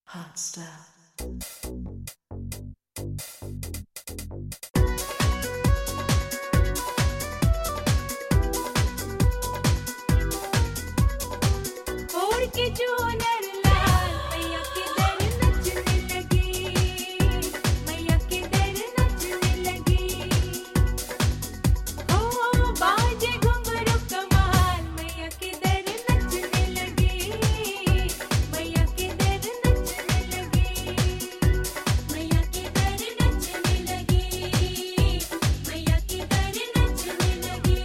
Hot style. ओढ़ के जो नर लाल मैया के दर नचने लगी, मैया के दर नचने लगी। हो बाजे घुंघरू कमाल मैया के दर नचने लगी, मैया के दर नचने लगी, मैया के दर नचने लगी, मैया के दर नचने लगी।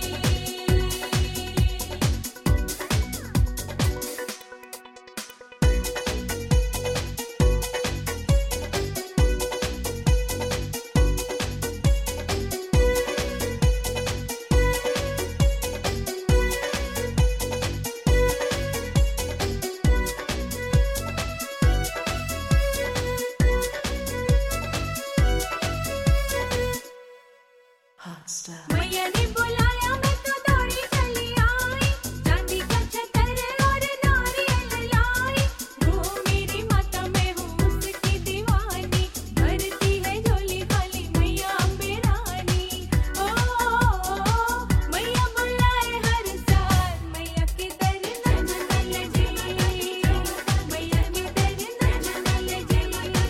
Hot style. मैया ने बुलाया मैं तो दौड़ी चली आई, चांदी का छतर और नारियल लाई। वो मेरी माता मैं हूँ उसकी दीवानी, भरती है झोली खाली मैया अम्बे रानी। ओ मैया बुलाए हर साल, मैया के दर नचने लगी, मैया के दर नचने लगी।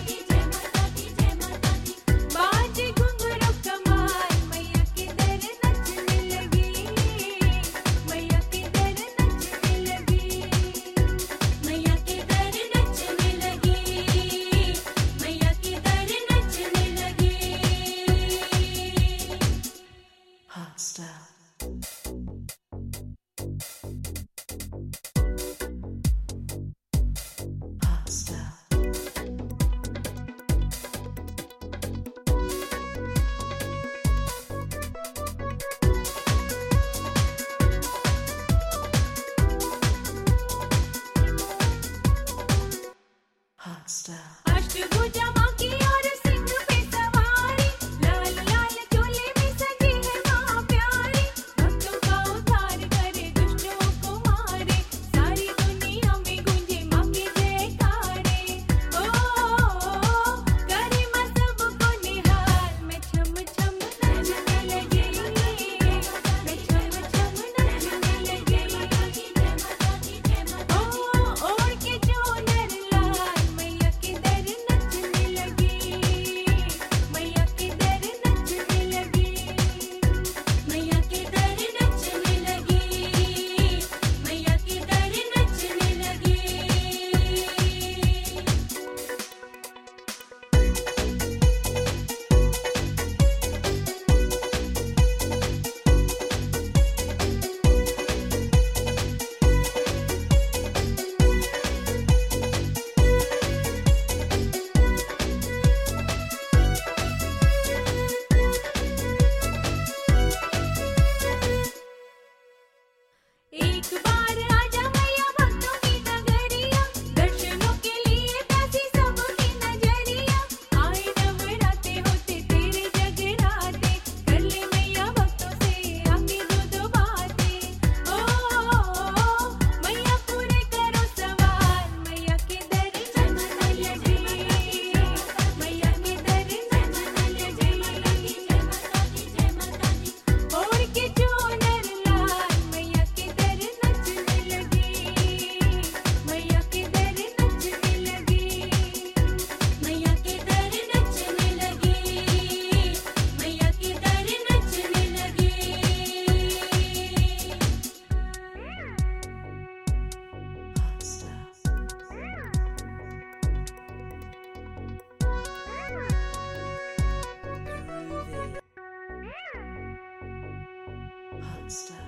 बाजे घुंघरू कमाल मैया के दर नचने लगी, मैया के दर नचने लगी, मैया के दर नचने लगी, मैया के दर नचने लगी। Hot style. Hot style. Hot style. Ashtabhuja माँ की और सिंह पे सवारी, लाल लाल चोले में सजी है माँ प्यारी। भक्तों का उद्धार करे दुष्टों को मारे, सारी दुनिया में गूंजे माँ के जयकारे। ओ करे माँ सबको निहाल, मैं छम छम नचने लगी, मैं छम छम नचने लगी। ओ ओढ़ के जो नर लाल मैया के दर नचने लगी, मैया के दर नचने लगी, मैया के दर नचने लगी, मैया के दर नचने लगी। एक बार आजा मैया भक्तों की नगरिया, दर्शनों के लिए प्यासी सबकी नजरिया। आए नवराते होते तेरे जगराते, कर ले मैया भक्तों से आके दो बातें। ओ मैया पूरे करो सवाल, मैया के दर नचने लगी, मैया के दर नचने लगी। ओढ़ के जो नर लाल मैया के दर नचने लगी, मैया के दर नचने लगी, मैया के दर नचने लगी, मैया के दर नचने लगी। Hot style. Hot style.